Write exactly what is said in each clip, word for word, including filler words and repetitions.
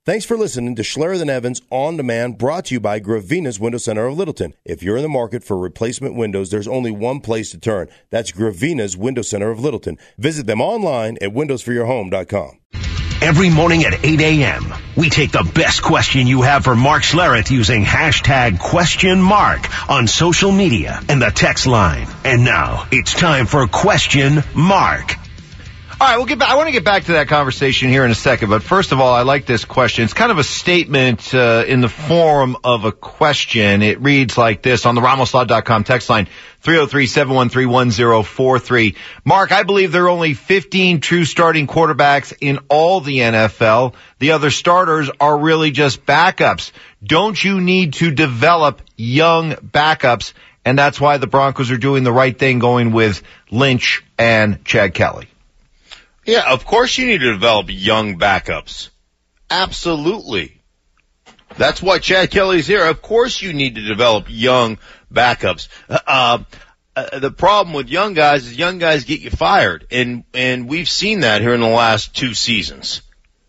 Thanks for listening to Schlereth and Evans On Demand, brought to you by Gravina's Window Center of Littleton. If you're in the market for replacement windows, there's only one place to turn. That's Gravina's Window Center of Littleton. Visit them online at windows for your home dot com. Every morning at eight a.m., we take the best question you have for Mark Schlereth using hashtag Question Mark on social media and the text line. And now it's time for Question Mark. All right, we'll get back. I want to get back to that conversation here in a second, but first of all, I like this question. It's kind of a statement uh, in the form of a question. It reads like this on the Ramos Law dot com text line, three oh three, seven one three, one oh four three. Mark, I believe there are only fifteen true starting quarterbacks in all the N F L. The other starters are really just backups. Don't you need to develop young backups? And that's why the Broncos are doing the right thing, going with Lynch and Chad Kelly. Yeah, of course you need to develop young backups. Absolutely. That's why Chad Kelly's here. Of course you need to develop young backups. Uh, uh, the problem with young guys is young guys get you fired, and and we've seen that here in the last two seasons.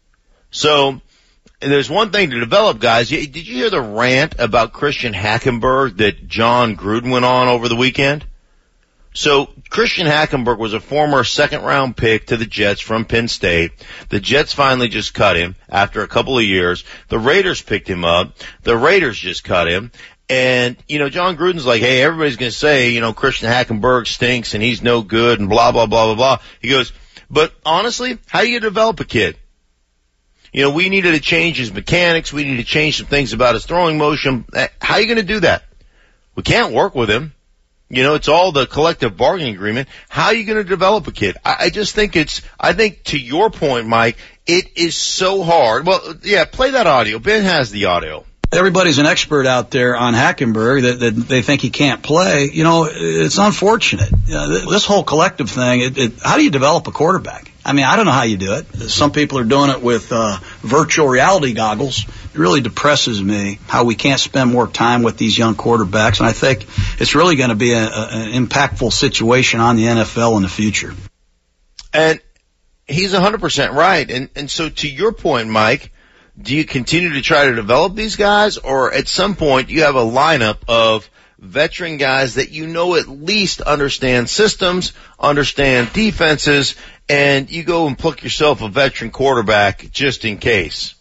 So there's one thing to develop guys. Did you hear the rant about Christian Hackenberg that John Gruden went on over the weekend? So Christian Hackenberg was a former second-round pick to the Jets from Penn State. The Jets finally just cut him after a couple of years. The Raiders picked him up. The Raiders just cut him. And, you know, John Gruden's like, hey, everybody's going to say, you know, Christian Hackenberg stinks and he's no good and blah, blah, blah, blah, blah. He goes, but honestly, how do you develop a kid? You know, we needed to change his mechanics. We need to change some things about his throwing motion. How are you going to do that? We can't work with him. You know, it's all the collective bargaining agreement. How are you going to develop a kid? I, I just think it's, I think to your point, Mike, it is so hard. Well, yeah, play that audio. Ben has the audio. Everybody's an expert out there on Hackenberg that, that they think he can't play. You know, it's unfortunate. You know, this whole collective thing, it, it, how do you develop a quarterback? I mean, I don't know how you do it. Some people are doing it with uh, virtual reality goggles. It really depresses me how we can't spend more time with these young quarterbacks, and I think it's really going to be a, a, an impactful situation on the N F L in the future. And he's one hundred percent right. And, and so to your point, Mike, do you continue to try to develop these guys, or at some point you have a lineup of veteran guys that you know at least understand systems, understand defenses, and you go and pluck yourself a veteran quarterback just in case?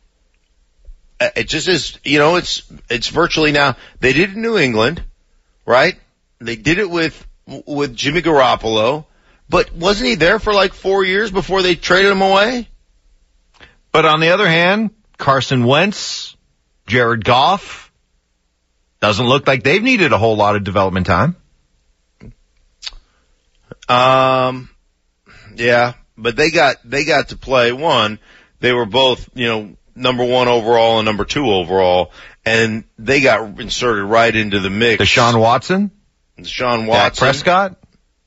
It just is, you know, it's it's virtually now. They did it in New England, right? They did it with with Jimmy Garoppolo, but wasn't he there for like four years before they traded him away? But on the other hand, Carson Wentz, Jared Goff, doesn't look like they've needed a whole lot of development time. Um, yeah, but they got they got to play one. They were both, you know, number one overall and number two overall, and they got inserted right into the mix. Deshaun Watson? Deshaun Watson. Dak Prescott?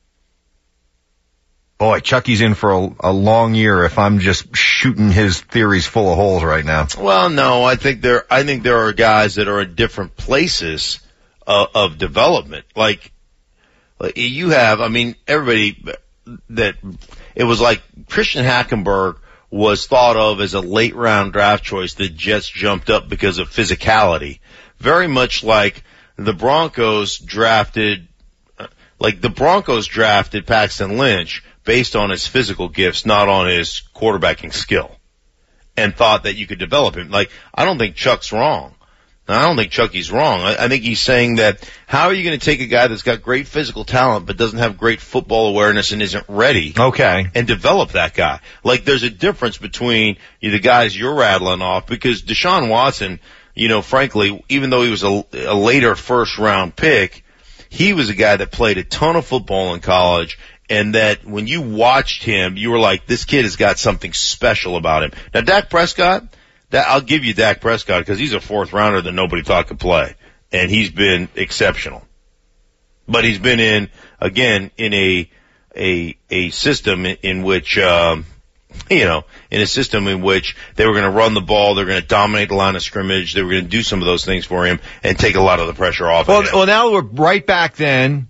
Boy, Chucky's in for a, a long year if I'm just shooting his theories full of holes right now. Well, no, I think there, I think there are guys that are in different places uh, of development. Like, like you have, I mean, everybody that, it was like Christian Hackenberg was thought of as a late round draft choice. The Jets jumped up because of physicality. Very much like the Broncos drafted, like the Broncos drafted Paxton Lynch based on his physical gifts, not on his quarterbacking skill, and thought that you could develop him. Like, I don't think Chuck's wrong. I don't think Chucky's wrong. I, I think he's saying that how are you going to take a guy that's got great physical talent but doesn't have great football awareness and isn't ready, okay, and develop that guy? Like, there's a difference between the guys you're rattling off, because Deshaun Watson, you know, frankly, even though he was a, a later first-round pick, he was a guy that played a ton of football in college, and that when you watched him, you were like, this kid has got something special about him. Now, Dak Prescott, that I'll give you Dak Prescott because he's a fourth rounder that nobody thought could play, and he's been exceptional. But he's been in, again, in a a a system in, in which, um, you know, in a system in which they were going to run the ball, they were going to dominate the line of scrimmage, they were going to do some of those things for him and take a lot of the pressure off well, of him. Well, now we're right back then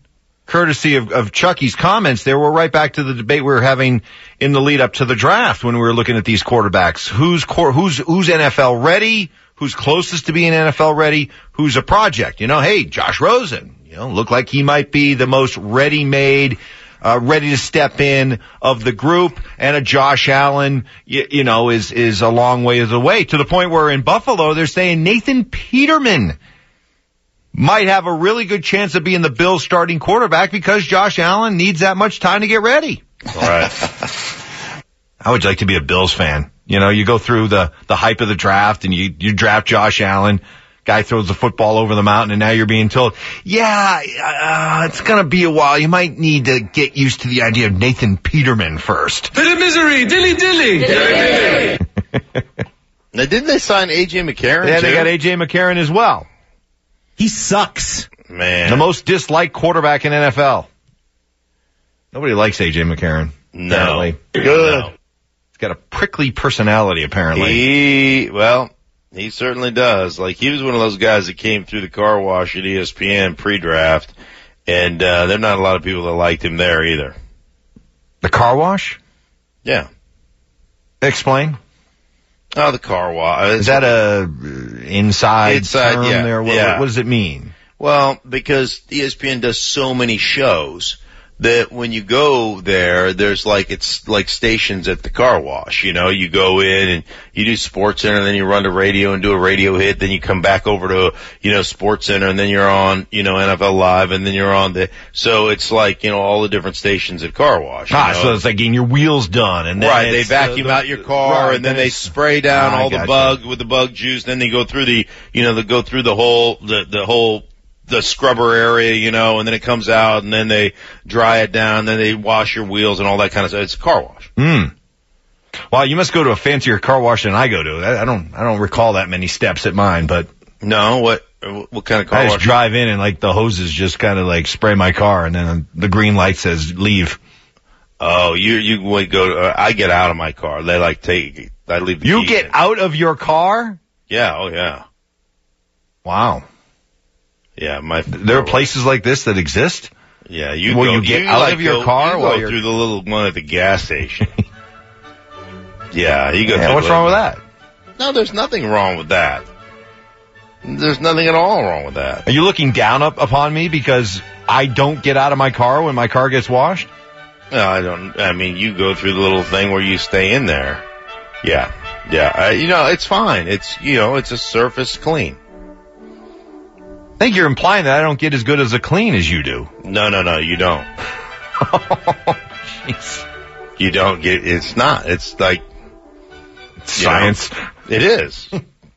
courtesy of, of Chucky's comments there, we're right back to the debate we were having in the lead up to the draft when we were looking at these quarterbacks. Who's core, who's, who's N F L ready? Who's closest to being N F L ready? Who's a project? You know, hey, Josh Rosen, you know, looked like he might be the most ready-made, uh, ready to step in of the group, and a Josh Allen, you, you know, is, is a long ways away, to the point where in Buffalo, they're saying Nathan Peterman might have a really good chance of being the Bills starting quarterback because Josh Allen needs that much time to get ready. All right. How would you like to be a Bills fan? You know, you go through the, the hype of the draft and you, you draft Josh Allen. Guy throws the football over the mountain and now you're being told, yeah, uh, it's going to be a while. You might need to get used to the idea of Nathan Peterman first. Bit of misery, dilly dilly. dilly, dilly. Now, didn't they sign A J McCarron? Yeah, too? they got A J McCarron as well. He sucks. Man. The most disliked quarterback in N F L. Nobody likes A J McCarron. No. Apparently. Good. No. He's got a prickly personality, apparently. He, well, he certainly does. Like, he was one of those guys that came through the car wash at E S P N pre-draft, and uh, there are not a lot of people that liked him there either. The car wash? Yeah. Explain. Oh, the car wash. Is that a inside, inside term yeah, there? What, yeah. what does it mean? Well, because E S P N does so many shows that when you go there, there's like, it's like stations at the car wash. You know, you go in and you do Sports Center, and then you run to radio and do a radio hit, then you come back over to, you know, Sports Center, and then you're on, you know, N F L Live, and then you're on the, so it's like, you know, all the different stations at car wash. Ah, know? so it's like getting your wheels done. And then right, they it's, vacuum uh, the, out your car, right, and then, then they spray down ah, all the gotcha. bug with the bug juice, then they go through the, you know, they go through the whole, the, the whole, the scrubber area, you know, and then it comes out, and then they dry it down, then they wash your wheels and all that kind of stuff. It's a car wash. Hmm. Well, you must go to a fancier car wash than I go to. I, I don't, I don't recall that many steps at mine, but. No, what, what kind of car I wash? just drive in and like the hoses just kind of like spray my car, and then the green light says leave. Oh, you, you would go to, uh, I get out of my car. They like take, I leave the You key get in. out of your car? Yeah, oh yeah. Wow. Yeah, my. There are places like this that exist? Yeah, you Will go, you get you out like of your go, car you while go you're through the little one at the gas station. Yeah, you go Yeah, through what's the- wrong with that? No, there's nothing wrong with that. There's nothing at all wrong with that. Are you looking down up upon me because I don't get out of my car when my car gets washed? No, I don't. I mean, you go through the little thing where you stay in there. Yeah, yeah. Uh, you know, it's fine. It's, you know, it's a surface clean. I think you're implying that I don't get as good as a clean as you do. No, no, no, you don't. Jeez. You don't get. It's not. It's like It's you know, science. it is.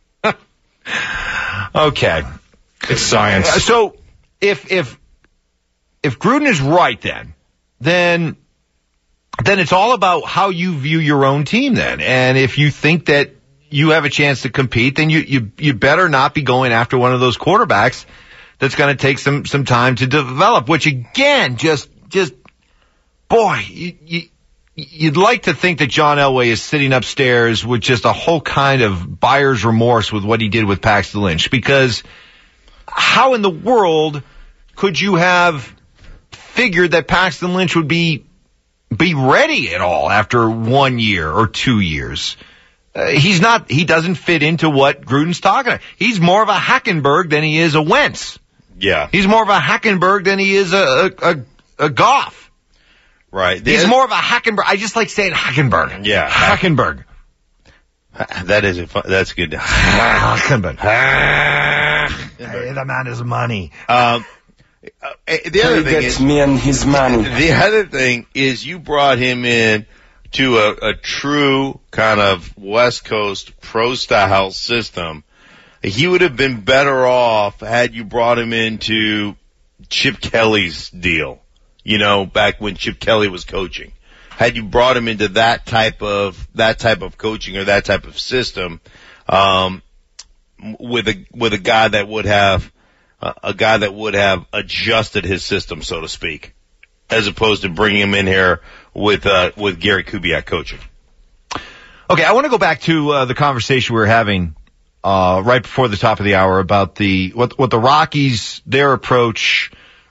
Okay. It's science. Uh, So if if if Gruden is right, then then then it's all about how you view your own team. Then, and if you think that you have a chance to compete, then you you you better not be going after one of those quarterbacks that's going to take some some time to develop. Which again, just just boy, you. you You'd like to think that John Elway is sitting upstairs with just a whole kind of buyer's remorse with what he did with Paxton Lynch, because how in the world could you have figured that Paxton Lynch would be be ready at all after one year or two years? Uh, he's not. He doesn't fit into what Gruden's talking about. He's more of a Hackenberg than he is a Wentz. Yeah, He's more of a Hackenberg than he is a a, a, a Goff. right. He's The- more of a Hackenberg. I just like saying Hackenberg. Yeah. Hackenberg. That is a fun, that's good. Hackenberg. Hey, the man is money. Um, uh, the other He thing gets is, me and his money. the other thing is you brought him in to a, a true kind of West Coast pro style system. He would have been better off had you brought him into Chip Kelly's deal, you know, back when Chip Kelly was coaching. Had you brought him into that type of, that type of coaching or that type of system, um, with a, with a guy that would have, uh, a guy that would have adjusted his system, so to speak, as opposed to bringing him in here with, uh, with Gary Kubiak coaching. Okay, I want to go back to uh, the conversation we were having uh, right before the top of the hour about the what what the Rockies, their approach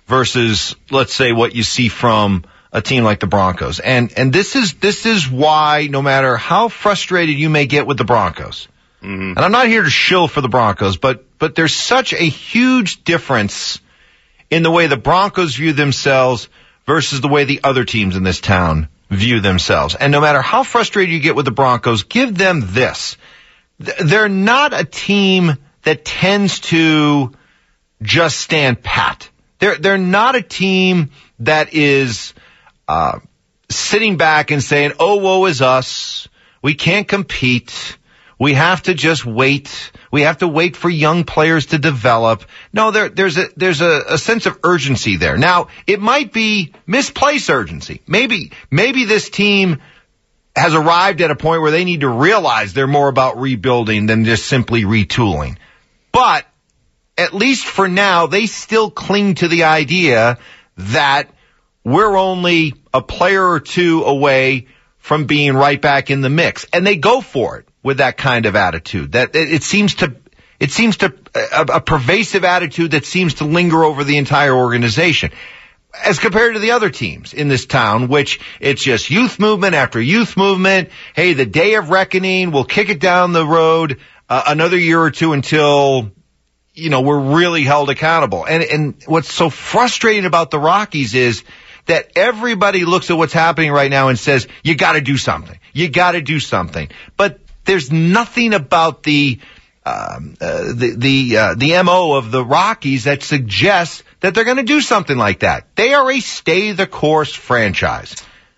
versus, let's say, what you see from a team like the Broncos. And and this is this is why, no matter how frustrated you may get with the Broncos, mm-hmm. and I'm not here to shill for the Broncos, but but there's such a huge difference in the way the Broncos view themselves versus the way the other teams in this town view themselves. And no matter how frustrated you get with the Broncos, give them this. They're not a team that tends to just stand pat. They're, they're not a team that is, uh, sitting back and saying, oh, woe is us. We can't compete. We have to just wait. We have to wait for young players to develop. No, there, there's a, there's a, a sense of urgency there. Now, it might be misplaced urgency. Maybe, maybe this team has arrived at a point where they need to realize they're more about rebuilding than just simply retooling. But at least for now, they still cling to the idea that we're only a player or two away from being right back in the mix. And they go for it with that kind of attitude. That it seems to, it seems to, a, a pervasive attitude that seems to linger over the entire organization. As compared to the other teams in this town, which it's just youth movement after youth movement. Hey, the day of reckoning, we'll kick it down the road uh, another year or two until, you know, we're really held accountable. And, and what's so frustrating about the Rockies is that everybody looks at what's happening right now and says, you gotta do something. You gotta do something. But there's nothing about the, um, uh, the, the, uh, the M O of the Rockies that suggests that they're gonna do something like that. They are a stay the course franchise.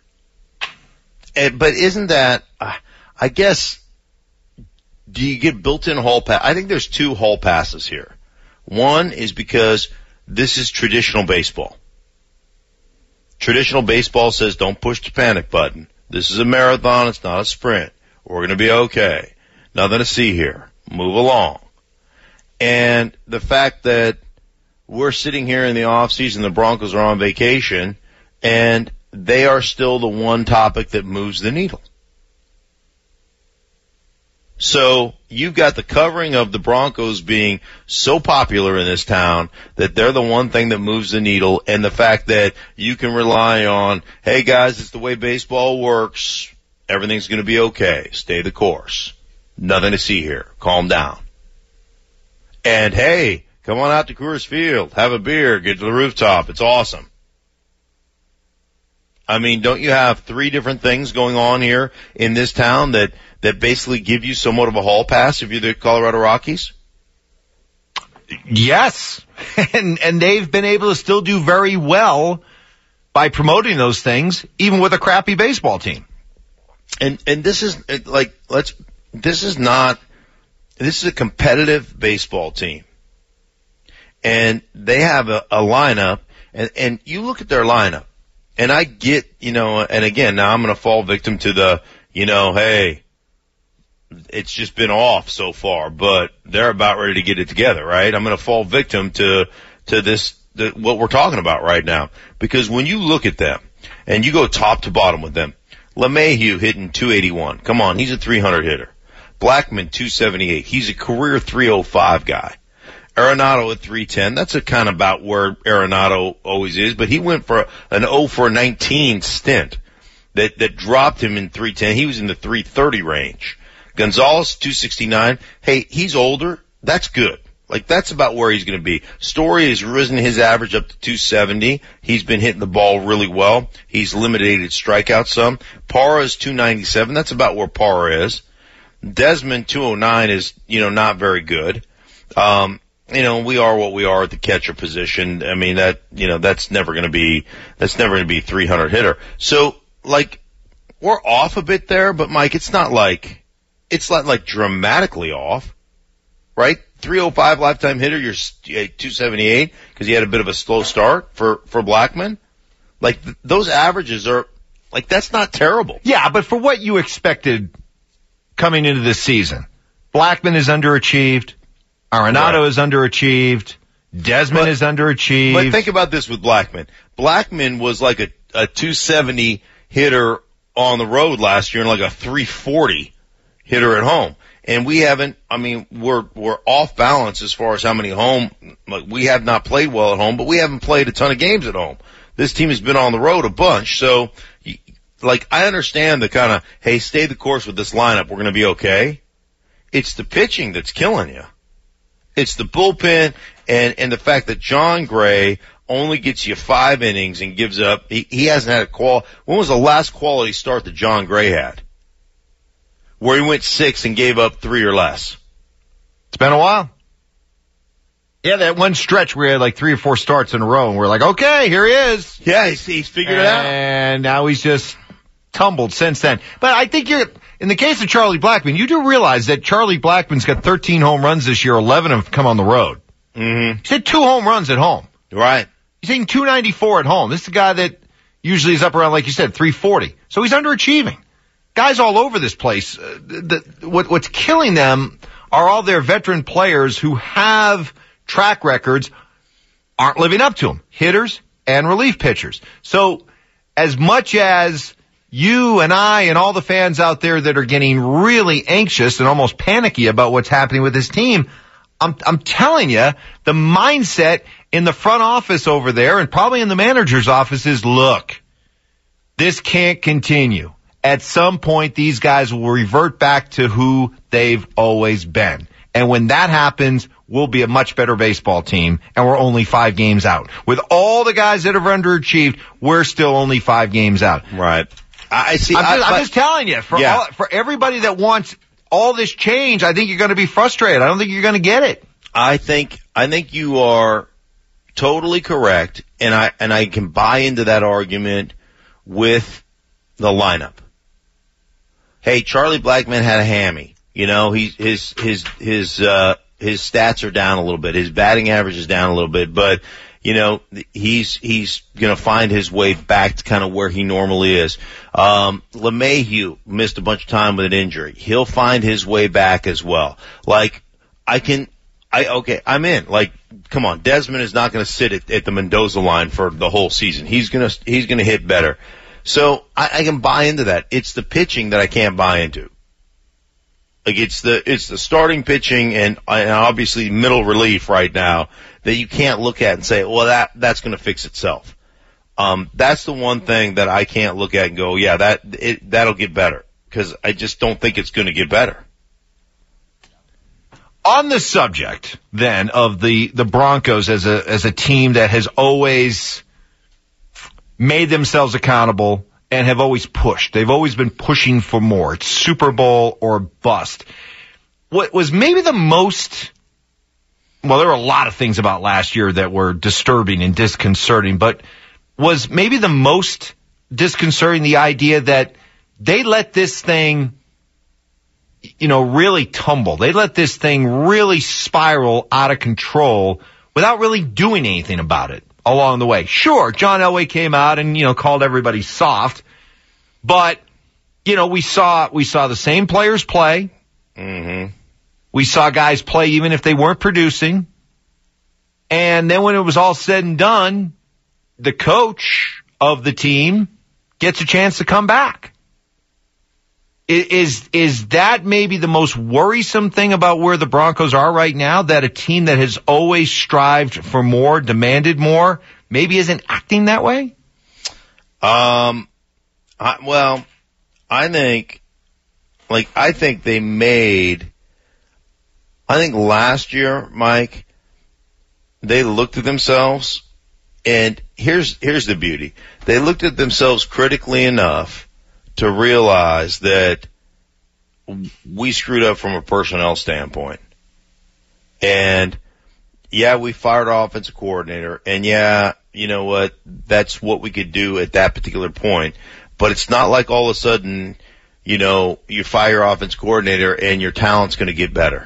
And, but isn't that, uh, I guess, do you get built-in hall pass? I think there's two hall passes here. One is because this is traditional baseball. Traditional baseball says don't push the panic button. This is a marathon. It's not a sprint. We're going to be okay. Nothing to see here. Move along. And the fact that we're sitting here in the off season, the Broncos are on vacation, and they are still the one topic that moves the needle. So you've got the covering of the Broncos being so popular in this town that they're the one thing that moves the needle, and the fact that you can rely on, hey guys, it's the way baseball works. Everything's going to be okay. Stay the course. Nothing to see here. Calm down. And hey, come on out to Coors Field. Have a beer. Get to the rooftop. It's awesome. I mean, don't you have three different things going on here in this town that that basically give you somewhat of a hall pass if you're the Colorado Rockies? Yes. And and they've been able to still do very well by promoting those things, even with a crappy baseball team. And and this is like let's this is not this is a competitive baseball team. And they have a, a lineup, and, and you look at their lineup, and I get, you know, and again, now I'm going to fall victim to the, you know, hey, it's just been off so far, but they're about ready to get it together, right? I'm going to fall victim to, to this, the, what we're talking about right now. Because when you look at them, and you go top to bottom with them, LeMahieu hitting two eighty-one. Come on, he's a three hundred hitter. Blackman, two seventy-eight. He's a career three oh five guy. Arenado at three ten. That's a kind of about where Arenado always is, but he went for an oh for nineteen stint that, that dropped him in three ten. He was in the three thirty range. Gonzalez, two sixty-nine. Hey, he's older. That's good. Like, that's about where he's going to be. Story has risen his average up to two seventy. He's been hitting the ball really well. He's eliminated strikeouts some. Parra is two ninety-seven. That's about where Parra is. Desmond, two oh nine is, you know, not very good. Um, you know, we are what we are at the catcher position. I mean, that, you know, that's never going to be, that's never going to be a three hundred hitter. So, like, we're off a bit there, but Mike, it's not like, it's not like dramatically off, right? three oh five lifetime hitter, you're two seventy-eight because he had a bit of a slow start for, for Blackman. Like, th- those averages are, like, that's not terrible. Yeah, but for what you expected coming into this season, Blackman is underachieved. Arenado right. is underachieved. Desmond but, is underachieved. But think about this with Blackman. Blackman was like a, a two seventy hitter on the road last year and like a three forty hitter at home. And we haven't, I mean, we're, we're off balance as far as how many home, like we have not played well at home, but we haven't played a ton of games at home. This team has been on the road a bunch. So, like, I understand the kind of, hey, stay the course with this lineup. We're going to be okay. It's the pitching that's killing you. It's the bullpen and, and the fact that John Gray only gets you five innings and gives up. He, he hasn't had a qual. When was the last quality start that John Gray had? Where he went six and gave up three or less. It's been a while. Yeah, that one stretch where he had like three or four starts in a row, and we're like, okay, here he is. Yeah, he's, he's figured and it out. And now he's just tumbled since then. But I think you're, in the case of Charlie Blackmon, you do realize that Charlie Blackmon's got thirteen home runs this year, eleven have come on the road. Mm-hmm. He's hit two home runs at home. Right. He's hitting two ninety-four at home. This is a guy that usually is up around, like you said, three forty. So he's underachieving. Guys all over this place. Uh, the, what, what's killing them are all their veteran players who have track records, aren't living up to them. Hitters and relief pitchers. So as much as you and I and all the fans out there that are getting really anxious and almost panicky about what's happening with this team, I'm, I'm telling you, the mindset in the front office over there and probably in the manager's office is, look, this can't continue. At some point, these guys will revert back to who they've always been. And when that happens, we'll be a much better baseball team, and we're only five games out. With all the guys that have underachieved, we're still only five games out. Right. I see. I'm just, I, I'm just telling you, for yeah. all, for everybody that wants all this change, I think you're going to be frustrated. I don't think you're going to get it. I think I think you are totally correct, and I and I can buy into that argument with the lineup. Hey, Charlie Blackmon had a hammy. You know, he his his his uh his stats are down a little bit. His batting average is down a little bit, but you know, he's he's going to find his way back to kind of where he normally is. Um LeMahieu missed a bunch of time with an injury. He'll find his way back as well. Like I can I okay, I'm in. Like come on, Desmond is not going to sit at, at the Mendoza line for the whole season. He's going to he's going to hit better. So I, I can buy into that. It's the pitching that I can't buy into. Like it's the it's the starting pitching and, and obviously middle relief right now that you can't look at and say, well, that that's going to fix itself. Um, that's the one thing that I can't look at and go, yeah, that it, that'll get better, because I just don't think it's going to get better. On the subject then of the the Broncos as a as a team that has always made themselves accountable and have always pushed. They've always been pushing for more. It's Super Bowl or bust. What was maybe the most, well, there were a lot of things about last year that were disturbing and disconcerting, but was maybe the most disconcerting the idea that they let this thing, you know, really tumble. They let this thing really spiral out of control without really doing anything about it along the way. Sure, John Elway came out and, you know, called everybody soft, but, you know, we saw, we saw the same players play. Mm-hmm. We saw guys play even if they weren't producing. And then when it was all said and done, the coach of the team gets a chance to come back. Is, is that maybe the most worrisome thing about where the Broncos are right now? That a team that has always strived for more, demanded more, maybe isn't acting that way? Um, I, well, I think, like, I think they made, I think last year, Mike, they looked at themselves, and here's, here's the beauty. They looked at themselves critically enough to realize that we screwed up from a personnel standpoint. And yeah, we fired our offensive coordinator, and yeah, you know what, that's what we could do at that particular point. But it's not like all of a sudden, you know, you fire your offensive coordinator and your talent's going to get better.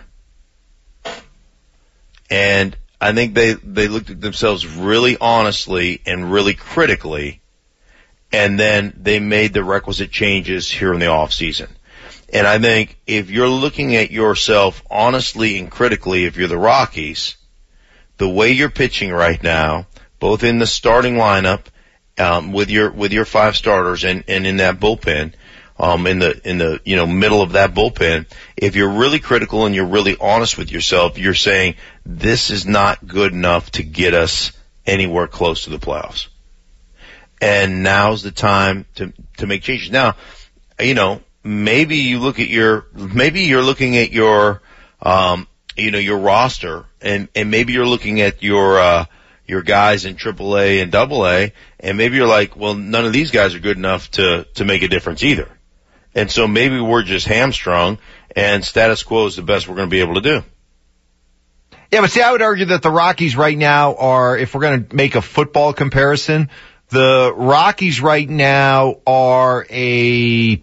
And I think they, they looked at themselves really honestly and really critically, and then they made the requisite changes here in the off season. And I think if you're looking at yourself honestly and critically, if you're the Rockies, the way you're pitching right now, both in the starting lineup, um, with your, with your five starters and, and in that bullpen, um, in the, in the, you know, middle of that bullpen, if you're really critical and you're really honest with yourself, you're saying this is not good enough to get us anywhere close to the playoffs. And now's the time to, to make changes. Now, you know, maybe you look at your, maybe you're looking at your, um, you know, your roster and, and maybe you're looking at your, uh, your guys in triple A and double A, and maybe you're like, well, none of these guys are good enough to, to make a difference either. And so maybe we're just hamstrung and status quo is the best we're going to be able to do. Yeah, but see, I would argue that the Rockies right now are, if we're going to make a football comparison, the Rockies right now are a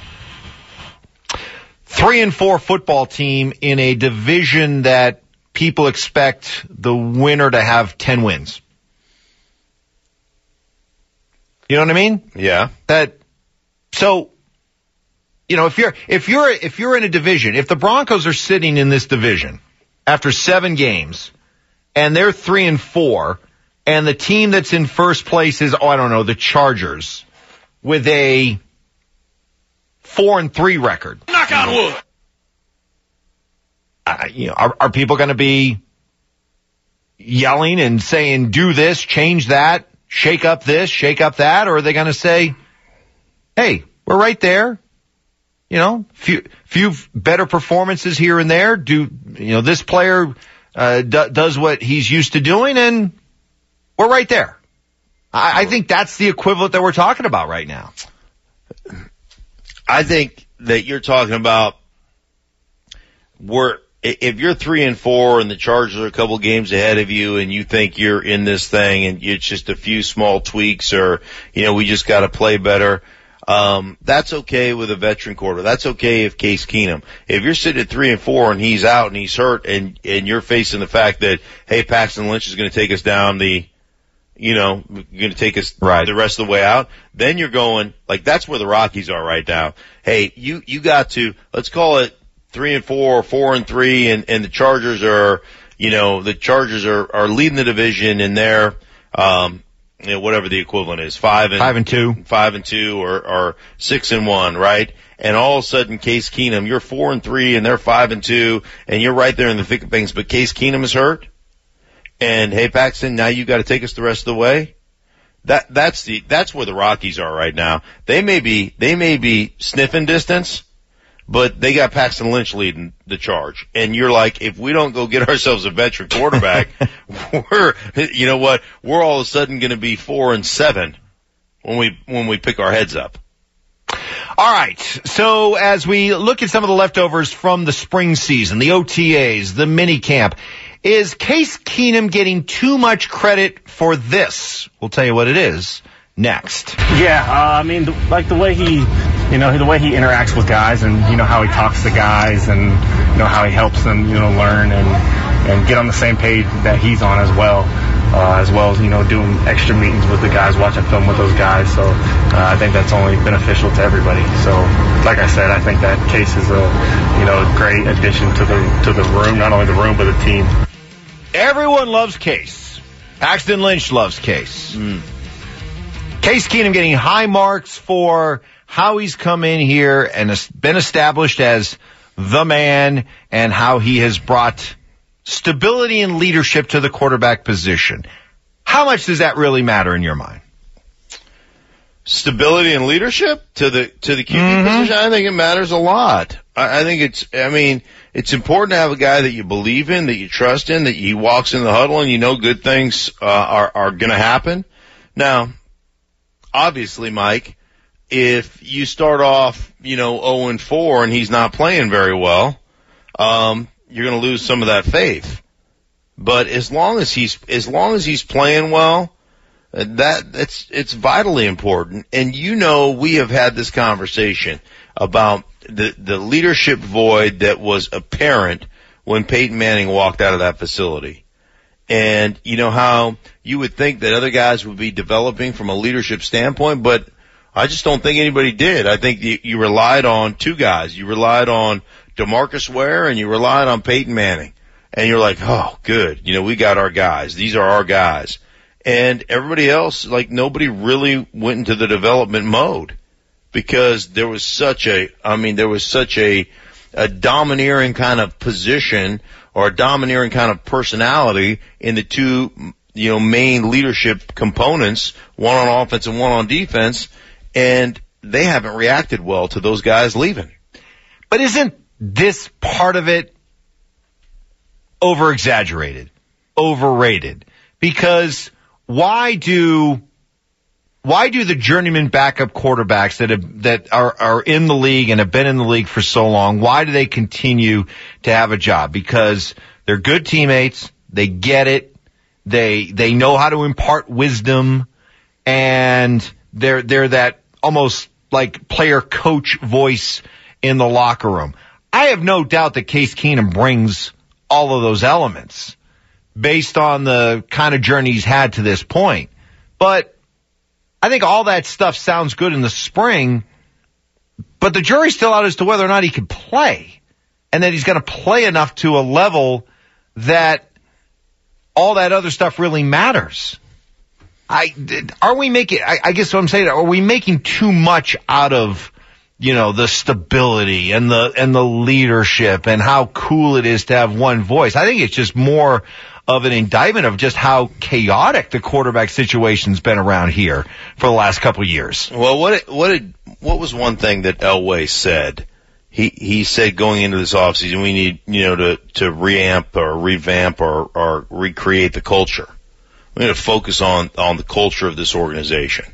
three and four football team in a division that people expect the winner to have ten wins. You know what I mean? Yeah. That, so, you know, if you're, if you're, if you're in a division, if the Broncos are sitting in this division after seven games and they're three and four and the team that's in first place is, oh, I don't know, the Chargers with a four and three record. Knock on wood. Uh, you know, are, are people going to be yelling and saying, do this, change that, shake up this, shake up that? Or are they going to say, hey, we're right there. You know, few, few better performances here and there. Do, you know, this player, uh, d- does what he's used to doing and we're right there. I, I think that's the equivalent that we're talking about right now. I think that you're talking about we're, if you're three and four and the Chargers are a couple games ahead of you and you think you're in this thing and it's just a few small tweaks or, you know, we just got to play better, um, that's okay with a veteran quarterback. That's okay if Case Keenum. If you're sitting at three and four and he's out and he's hurt and, and you're facing the fact that, hey, Paxton Lynch is going to take us down the, you know, you're going to take us right. the rest of the way out, then you're going, like, that's where the Rockies are right now. Hey, you, you got to, let's call it, three and four or four and three and, and the Chargers are, you know, the Chargers are, are leading the division and they're, um, you know, whatever the equivalent is, five and, five and two, five and two or, or six and one, right? And all of a sudden Case Keenum, you're four and three and they're five and two and you're right there in the thick of things, but Case Keenum is hurt. And hey, Paxton, now you got to take us the rest of the way. That, that's the, that's where the Rockies are right now. They may be, they may be sniffing distance, but they got Paxton Lynch leading the charge. And you're like, if we don't go get ourselves a veteran quarterback, we're, you know what, we're all of a sudden going to be four and seven when we, when we pick our heads up. All right. So as we look at some of the leftovers from the spring season, the O T As, the mini camp, is Case Keenum getting too much credit for this? We'll tell you what it is next. Yeah, uh, I mean, the, like the way he, you know, the way he interacts with guys and, you know, how he talks to guys and, you know, how he helps them, you know, learn and, and get on the same page that he's on as well, uh, as well as, you know, doing extra meetings with the guys, watching film with those guys. So, uh, I think that's only beneficial to everybody. So, like I said, I think that Case is a, you know, great addition to the, to the room, not only the room, but the team. Everyone loves Case. Paxton Lynch loves Case. Mm. Case Keenum getting high marks for how he's come in here and has been established as the man and how he has brought stability and leadership to the quarterback position. How much does that really matter in your mind? Stability and leadership to the, to the Q B mm-hmm. position? I think it matters a lot. I, I think it's, I mean, it's important to have a guy that you believe in, that you trust in, that he walks in the huddle and you know good things, uh, are, are gonna happen. Now, obviously, Mike, if you start off, you know, oh and four and he's not playing very well, um, you're going to lose some of that faith. But as long as he's, as long as he's playing well, that, that's, it's vitally important. And you know, we have had this conversation about the, the leadership void that was apparent when Peyton Manning walked out of that facility. And you know how you would think that other guys would be developing from a leadership standpoint, but I just don't think anybody did. I think you, you relied on two guys. You relied on DeMarcus Ware and you relied on Peyton Manning. And you're like, oh, good. You know, we got our guys. These are our guys. And everybody else, like, nobody really went into the development mode because there was such a, I mean, there was such a, a domineering kind of position or a domineering kind of personality in the two, you know, main leadership components, one on offense and one on defense, and they haven't reacted well to those guys leaving. But isn't this part of it over-exaggerated, overrated? Because why do why do the journeyman backup quarterbacks that have, that are, are in the league and have been in the league for so long, why do they continue to have a job? Because they're good teammates, they get it, they they know how to impart wisdom, and they're they're that almost like player coach voice in the locker room. I have no doubt that Case Keenum brings all of those elements based on the kind of journey he's had to this point. But I think all that stuff sounds good in the spring, but the jury's still out as to whether or not he can play, and that he's going to play enough to a level that all that other stuff really matters. I, are we making, I, I guess what I'm saying, are we making too much out of, you know, the stability and the, and the leadership and how cool it is to have one voice? I think it's just more of an indictment of just how chaotic the quarterback situation's been around here for the last couple of years. Well, what, what did, what was one thing that Elway said? He, he said going into this offseason, we need, you know, to, to reamp or revamp or, or recreate the culture. We need to focus on, on the culture of this organization.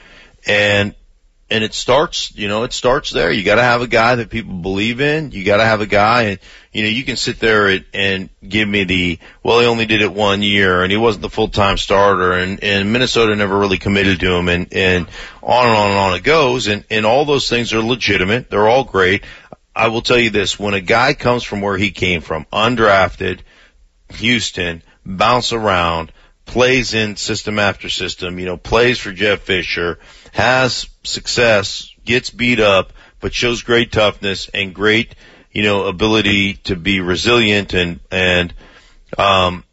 And, and it starts, you know, it starts there. You gotta have a guy that people believe in. You gotta have a guy, and, you know, you can sit there and, and give me the, well, he only did it one year and he wasn't the full-time starter, and, and Minnesota never really committed to him, and, and on and on and on it goes. And, and all those things are legitimate. They're all great. I will tell you this, when a guy comes from where he came from, undrafted, Houston, bounce around, plays in system after system, you know, plays for Jeff Fisher, has success, gets beat up, but shows great toughness and great, you know, ability to be resilient, and, and, um,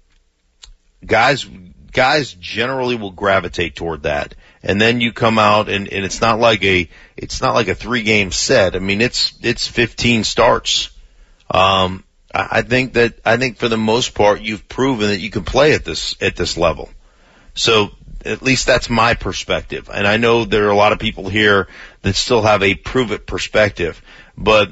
guys, guys generally will gravitate toward that. And then you come out and, and it's not like a, it's not like a three game set. I mean, it's, it's fifteen starts. Um, I think that, I think for the most part, you've proven that you can play at this, at this level. So at least that's my perspective. And I know there are a lot of people here that still have a prove it perspective, but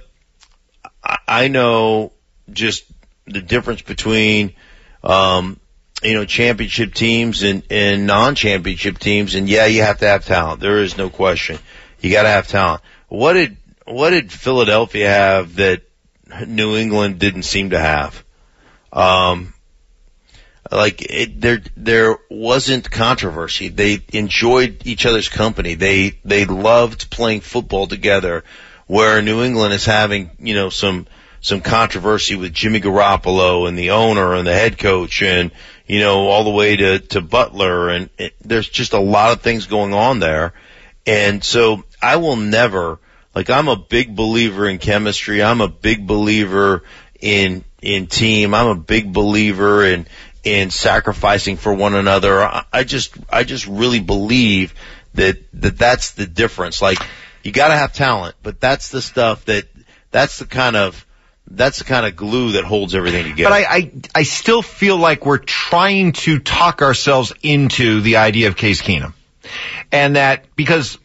I know just the difference between, um, you know, championship teams and, and non-championship teams. And yeah, you have to have talent. There is no question. You got to have talent. What did, what did Philadelphia have that New England didn't seem to have? Um, like it, there, there wasn't controversy. They enjoyed each other's company. They, they loved playing football together, where New England is having, you know, some, some controversy with Jimmy Garoppolo and the owner and the head coach, and, you know, all the way to, to Butler. And it, there's just a lot of things going on there. And so I will never, like, I'm a big believer in chemistry. I'm a big believer in, in team. I'm a big believer in, in sacrificing for one another. I, I just, I just really believe that, that that's the difference. Like, you gotta have talent, but that's the stuff that, that's the kind of, that's the kind of glue that holds everything together. But I, I, I still feel like we're trying to talk ourselves into the idea of Case Keenum. And that, because,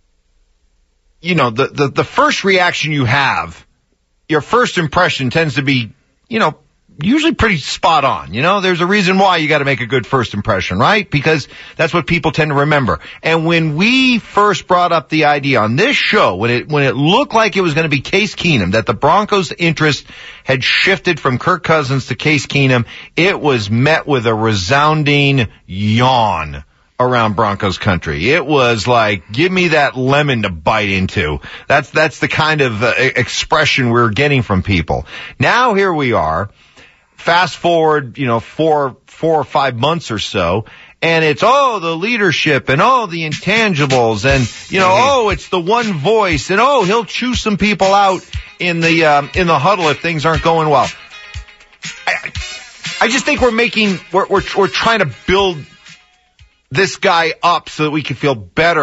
you know, the, the, the first reaction you have, your first impression tends to be, you know, usually pretty spot on. You know, there's a reason why you got to make a good first impression, right? Because that's what people tend to remember. And when we first brought up the idea on this show, when it, when it looked like it was going to be Case Keenum, that the Broncos' interest had shifted from Kirk Cousins to Case Keenum, it was met with a resounding yawn around Broncos country. It was like, give me that lemon to bite into. That's, that's the kind of uh, expression we're getting from people. Now here we are. Fast forward, you know, four, four or five months or so, and it's, oh, the leadership, and oh, the intangibles, and, you know, oh, it's the one voice, and oh, he'll chew some people out in the, um, in the huddle if things aren't going well. I, I just think we're making, we're, we're, we're trying to build this guy up so that we can feel better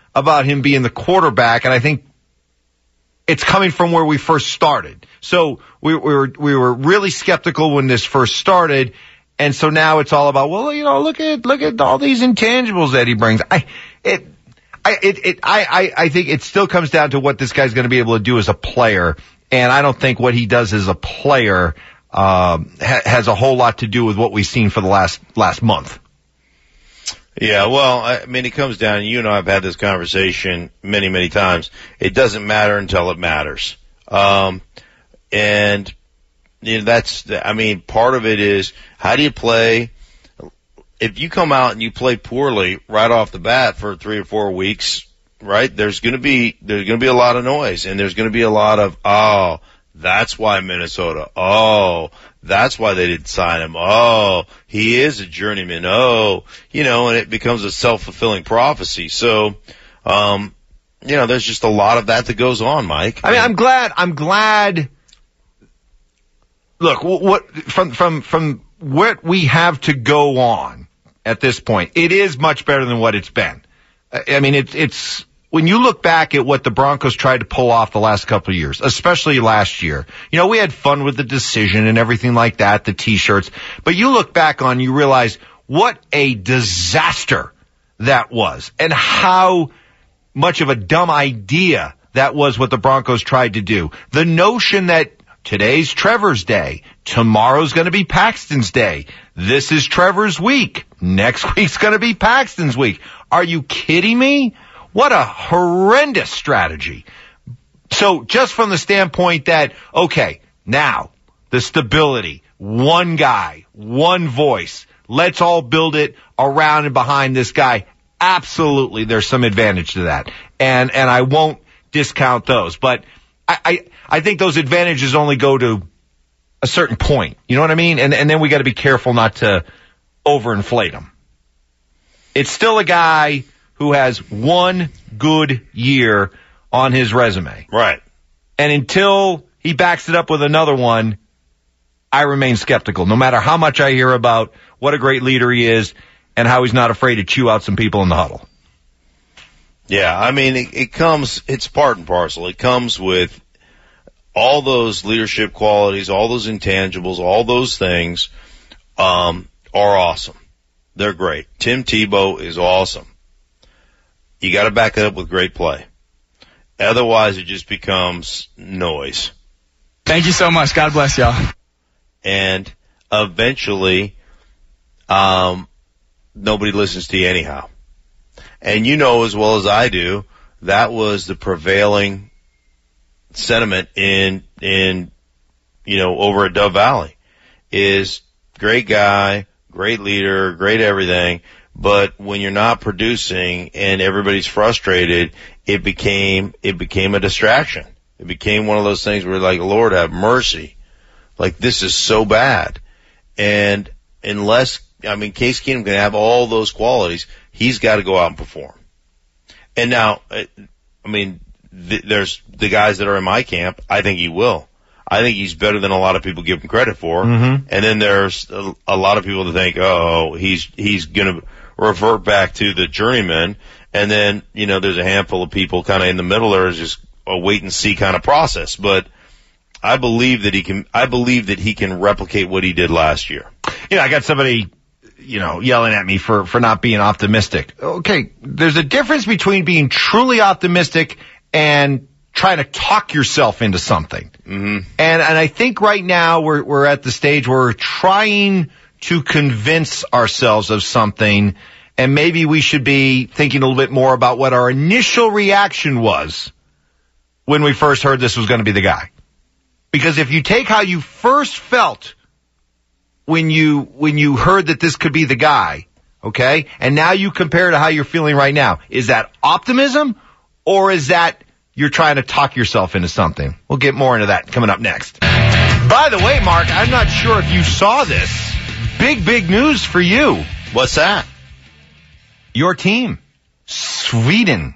about him being the quarterback, and I think it's coming from where we first started. So we, we were we were really skeptical when this first started, and so now it's all about, well, you know, look at look at all these intangibles that he brings. I it I it, it I, I I think it still comes down to what this guy's going to be able to do as a player, and I don't think what he does as a player um, ha- has a whole lot to do with what we've seen for the last last month. Yeah, well, I mean, it comes down, you and I have had this conversation many, many times. It doesn't matter until it matters. Um, and, you know, that's, I mean, part of it is, how do you play? If you come out and you play poorly right off the bat for three or four weeks, right, there's gonna be, there's gonna be a lot of noise, and there's gonna be a lot of, oh, that's why Minnesota, oh, that's why they didn't sign him. Oh, he is a journeyman. Oh, you know, and it becomes a self-fulfilling prophecy. So, um, you know, there's just a lot of that that goes on, Mike. I mean, I'm glad, I'm glad. Look, what, from, from, from what we have to go on at this point, it is much better than what it's been. I mean, it's, it's, when you look back at what the Broncos tried to pull off the last couple of years, especially last year, you know, we had fun with the decision and everything like that, the T-shirts. But you look back on, you realize what a disaster that was, and how much of a dumb idea that was what the Broncos tried to do. The notion that today's Trevor's day, tomorrow's going to be Paxton's day, this is Trevor's week, next week's going to be Paxton's week. Are you kidding me? What a horrendous strategy. So just from the standpoint that, okay, now the stability, one guy, one voice, let's all build it around and behind this guy. Absolutely, there's some advantage to that. And, and I won't discount those, but I, I, I think those advantages only go to a certain point. You know what I mean? And, and then we got to be careful not to overinflate them. It's still a guy who has one good year on his resume. Right. And until he backs it up with another one, I remain skeptical, no matter how much I hear about what a great leader he is and how he's not afraid to chew out some people in the huddle. Yeah, I mean, it, it comes, it's part and parcel. It comes with all those leadership qualities, all those intangibles, all those things um, are awesome. They're great. Tim Tebow is awesome. You got to back it up with great play. Otherwise, it just becomes noise. Thank you so much. God bless y'all. And eventually, um, nobody listens to you anyhow. And you know as well as I do, that was the prevailing sentiment in, in, you know, over at Dove Valley, is great guy, great leader, great everything. But when you're not producing and everybody's frustrated, it became, it became a distraction. It became one of those things where like, Lord have mercy. Like, this is so bad. And unless, I mean, Case Keenum can have all those qualities, he's got to go out and perform. And now, I mean, th- there's the guys that are in my camp. I think he will. I think he's better than a lot of people give him credit for. Mm-hmm. And then there's a, a lot of people that think, oh, he's, he's going to revert back to the journeyman. And then, you know, there's a handful of people kind of in the middle there is just a wait and see kind of process. But I believe that he can, I believe that he can replicate what he did last year. You know, I got somebody, you know, yelling at me for, for not being optimistic. Okay. There's a difference between being truly optimistic and trying to talk yourself into something. Mm-hmm. And, and I think right now we're, we're at the stage where we're trying to convince ourselves of something, and maybe we should be thinking a little bit more about what our initial reaction was when we first heard this was going to be the guy. Because if you take how you first felt when you, when you heard that this could be the guy, okay, and now you compare to how you're feeling right now, is that optimism, or is that you're trying to talk yourself into something? We'll get more into that coming up next. By the way, Mark, I'm not sure if you saw this. Big, big news for you. What's that? Your team, Sweden,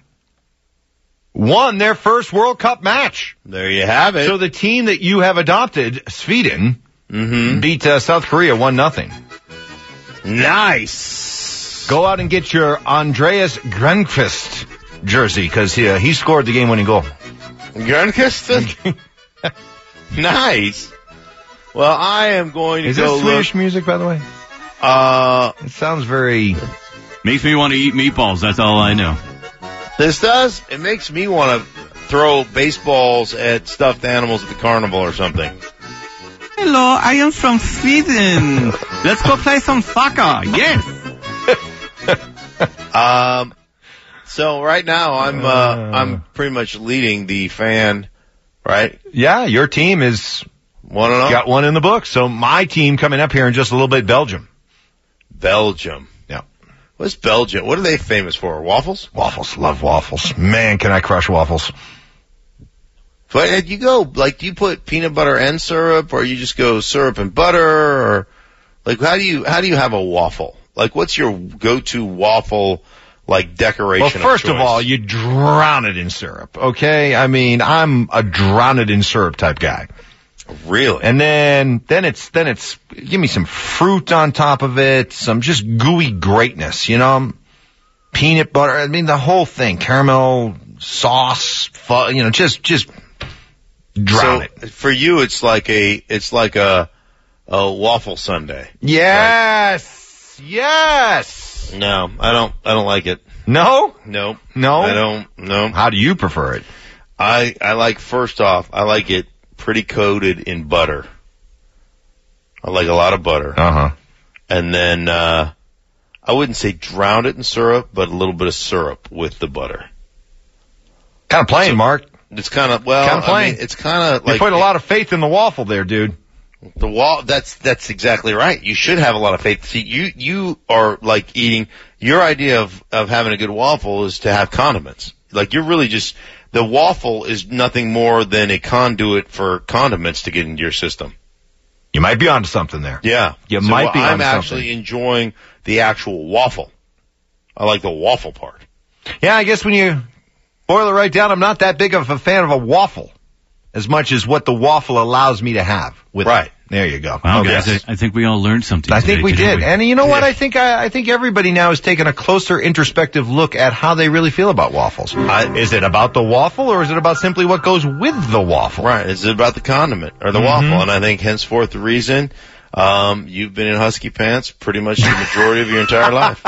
won their first World Cup match. There you have it. So the team that you have adopted, Sweden, mm-hmm. beat uh, South Korea one nothing. Nice. Go out and get your Andreas Grenqvist jersey because he, uh, he scored the game-winning goal. Gunnkist? Nice. Well, I am going to Is go this Swedish look. music, by the way? Uh, It sounds very... Makes me want to eat meatballs. That's all I know. this does. It makes me want to throw baseballs at stuffed animals at the carnival or something. Hello, I am from Sweden. Let's go play some soccer. Yes. Um, so right now I'm uh, I'm pretty much leading the fan, right? Yeah, your team is One and oh. got one in the book. So my team coming up here in just a little bit, Belgium. Belgium. Yeah. What's Belgium? What are they famous for? Waffles? Waffles. Love waffles. Man, can I crush waffles. But you go, like, do you put peanut butter and syrup, or you just go syrup and butter, or, like, how do you, how do you have a waffle? Like, what's your go-to waffle, like, decoration Well, first of, of choice? all, you drown it in syrup, okay? I mean, I'm a drown it in syrup type guy. Really? And then, then it's, then it's, give me some fruit on top of it, some just gooey greatness, you know? Peanut butter, I mean, the whole thing, caramel, sauce, fu- you know, just, just drown so it. for you, it's like a, it's like a, a waffle sundae. Yes! Yes! No, I don't, I don't like it. No? No. No? I don't, no. How do you prefer it? I, I like, first off, I like it pretty coated in butter. I like a lot of butter. Uh-huh. And then, uh, I wouldn't say drown it in syrup, but a little bit of syrup with the butter. Kind of plain, Mark. It's kind of, well, Kinda plain. I mean, it's kind of like. You put a lot of faith in the waffle there, dude. The wall, that's, that's exactly right. You should have a lot of faith. See, you, you are like eating, your idea of, of having a good waffle is to have condiments. Like you're really just, the waffle is nothing more than a conduit for condiments to get into your system. You might be onto something there. Yeah. You So might be I'm onto actually something. enjoying the actual waffle. I like the waffle part. Yeah, I guess when you boil it right down, I'm not that big of a fan of a waffle as much as what the waffle allows me to have with Right. it. There you go. Wow, Okay. guys, I, I think we all learned something. I today, think we didn't did. And you know what? I think I, I think everybody now is taking a closer introspective look at how they really feel about waffles. I- is it about the waffle or is it about simply what goes with the waffle? Right. It's about the condiment or the Mhm. waffle. And I think henceforth the reason, um, you've been in husky pants pretty much the majority of your entire life.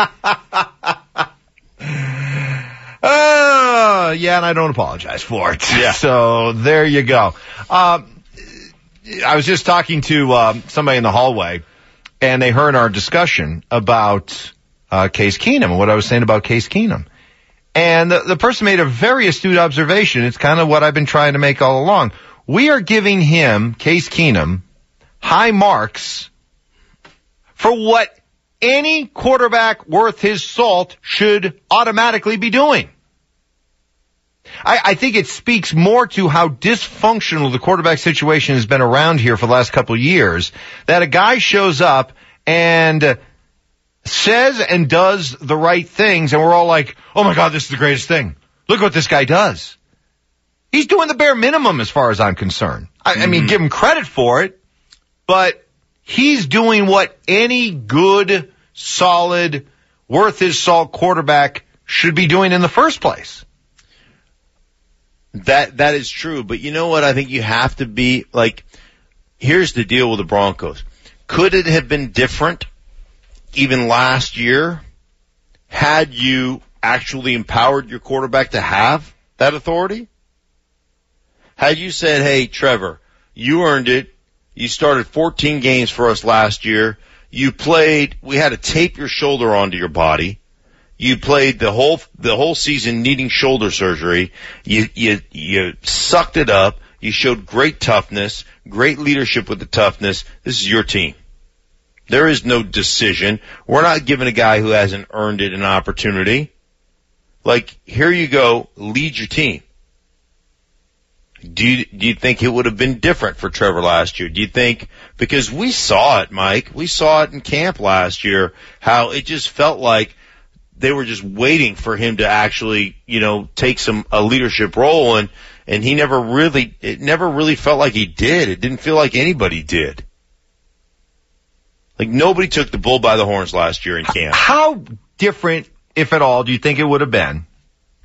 Uh, yeah, and I don't apologize for it. Yeah. So there you go. Um, I was just talking to um, somebody in the hallway, and they heard our discussion about uh, Case Keenum and what I was saying about Case Keenum. And the, the person made a very astute observation. It's kind of what I've been trying to make all along. We are giving him, Case Keenum, high marks for what any quarterback worth his salt should automatically be doing. I, I think it speaks more to how dysfunctional the quarterback situation has been around here for the last couple of years, that a guy shows up and says and does the right things, and we're all like, oh my God, this is the greatest thing. Look what this guy does. He's doing the bare minimum as far as I'm concerned. I, I mean, give him credit for it, but he's doing what any good, solid, worth his salt quarterback should be doing in the first place. That, that is true. But you know what? I think you have to be like, here's the deal with the Broncos. Could it have been different even last year had you actually empowered your quarterback to have that authority? Had you said, hey, Trevor, you earned it. You started fourteen games for us last year. You played, we had to tape your shoulder onto your body. You played the whole, the whole season needing shoulder surgery. You, you, you sucked it up. You showed great toughness, great leadership with the toughness. This is your team. There is no decision. We're not giving a guy who hasn't earned it an opportunity. Like, here you go, lead your team. Do you, do you think it would have been different for Trevor last year? Do you think, because we saw it, Mike, we saw it in camp last year, how it just felt like they were just waiting for him to actually, you know, take some, a leadership role, and, and he never really, it never really felt like he did. It didn't feel like anybody did. Like, nobody took the bull by the horns last year in camp. How different, if at all, do you think it would have been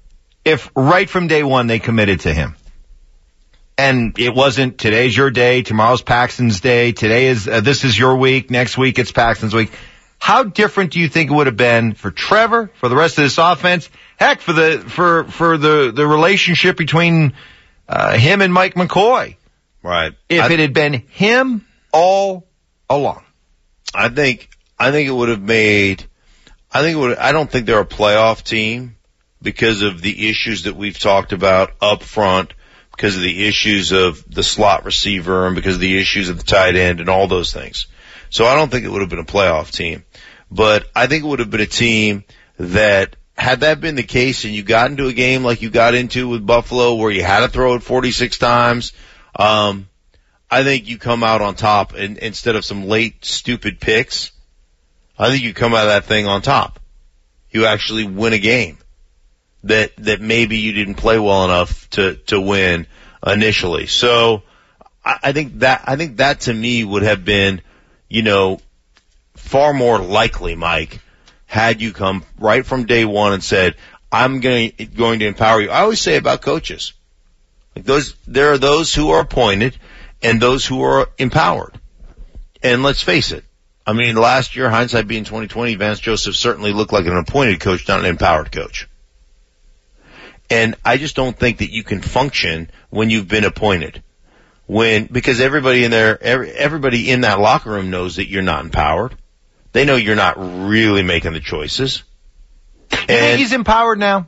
if right from day one they committed to him. And it wasn't today's your day, tomorrow's Paxton's day, today is, uh, this is your week, next week it's Paxton's week. How different do you think it would have been for Trevor, for the rest of this offense? Heck, for the, for, for the, the relationship between, uh, him and Mike McCoy. Right. If I, it had been him all along. I think, I think it would have made, I think it would, I don't think they're a playoff team because of the issues that we've talked about up front, because of the issues of the slot receiver and because of the issues of the tight end and all those things. So I don't think it would have been a playoff team, but I think it would have been a team that, had that been the case and you got into a game like you got into with Buffalo where you had to throw it forty-six times, um, I think you come out on top and instead of some late stupid picks, I think you come out of that thing on top. You actually win a game that, that maybe you didn't play well enough to, to win initially. So I, I think that, I think that to me would have been, you know, far more likely, Mike, had you come right from day one and said, I'm going, going to empower you. I always say about coaches, like those, there are those who are appointed and those who are empowered. And let's face it. I mean, last year, hindsight being twenty twenty, Vance Joseph certainly looked like an appointed coach, not an empowered coach. And I just don't think that you can function when you've been appointed. When, because everybody in there, every, everybody in that locker room knows that you're not empowered. They know you're not really making the choices. You think he's empowered now?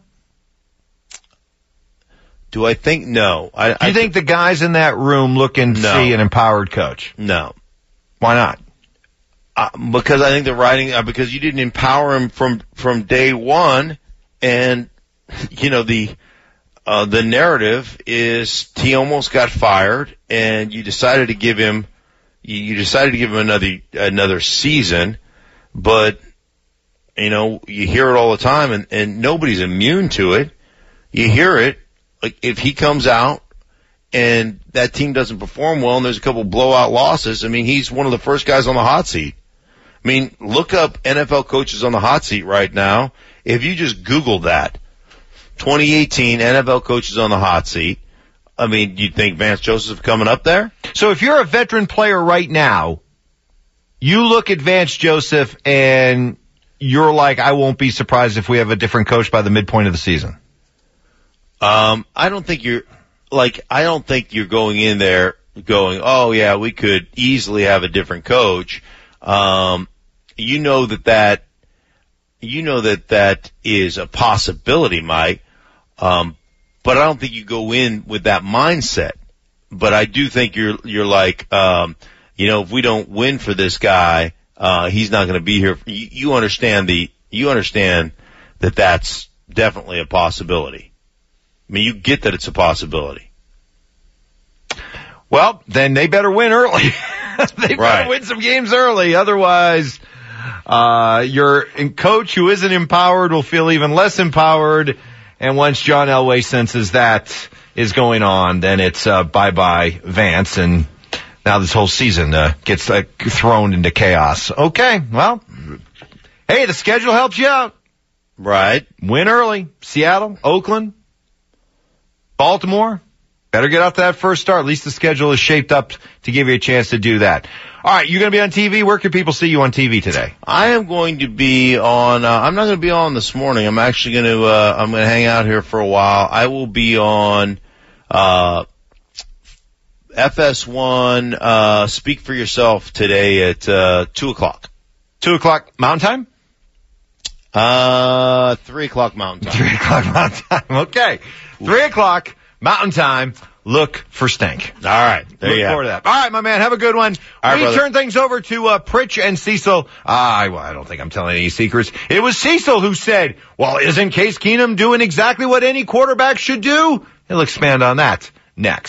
Do I think no? I, Do you I think the guys in that room look and no. see an empowered coach? No. Why not? Uh, because I think the writing, uh, because you didn't empower him from, from day one, and, you know, the, uh, the narrative is he almost got fired, and you decided to give him, you decided to give him another, another season, but, you know, you hear it all the time, and, and nobody's immune to it. You hear it, like, if he comes out, and that team doesn't perform well, and there's a couple blowout losses, I mean, he's one of the first guys on the hot seat. I mean, look up N F L coaches on the hot seat right now. If you just Google that, twenty eighteen N F L coaches on the hot seat, I mean, do you think Vance Joseph coming up there? So if you're a veteran player right now, you look at Vance Joseph and you're like, I won't be surprised if we have a different coach by the midpoint of the season. Um, I don't think you're, like, I don't think you're going in there going, oh yeah, we could easily have a different coach. Um, you know that that, you know that that is a possibility, Mike. Um, but I don't think you go in with that mindset. But I do think you're, you're like, um, you know, if we don't win for this guy, uh, he's not going to be here. You, you understand the, you understand that that's definitely a possibility. I mean, you get that it's a possibility. Well, then they better win early. They better right. win some games early. Otherwise, uh, your coach who isn't empowered will feel even less empowered. And once John Elway senses that is going on, then it's uh, bye-bye Vance. And now this whole season uh, gets uh, thrown into chaos. Okay, well, hey, the schedule helps you out. Right. Win early. Seattle, Oakland, Baltimore. Better get off to that first start. At least the schedule is shaped up to give you a chance to do that. All right, you're going to be on T V. Where can people see you on T V today? I am going to be on, uh, I'm not going to be on this morning. I'm actually going to, uh, I'm going to hang out here for a while. I will be on, uh, F S one, uh, Speak for Yourself today at, uh, two o'clock. Two o'clock Mountain Time? Uh, three o'clock Mountain Time. Three o'clock Mountain Time. Okay. Three o'clock Mountain Time. Look for Stank. All right. There Look you forward go. to that. All right, my man. Have a good one. All right, we brother. turn things over to uh, Pritch and Cecil. Uh, I, well, I don't think I'm telling any secrets. It was Cecil who said, well, isn't Case Keenum doing exactly what any quarterback should do? He'll expand on that next.